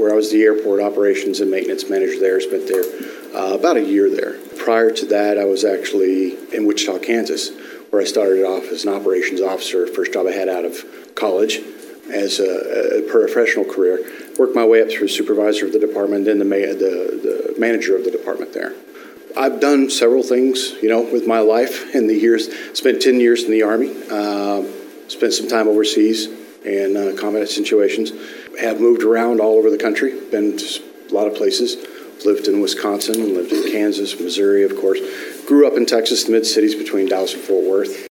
where I was the airport operations and maintenance manager there. Spent there about a year there. Prior to that, I was actually in Wichita, Kansas, where I started off as an operations officer, first job I had out of college as a professional career. Worked my way up through supervisor of the department, then the manager of the department there. I've done several things, with my life in the years. Spent 10 years in the Army. Spent some time overseas in combat situations. Have moved around all over the country. Been to a lot of places. Lived in Wisconsin, lived in Kansas, Missouri, of course. Grew up in Texas, the mid-cities between Dallas and Fort Worth.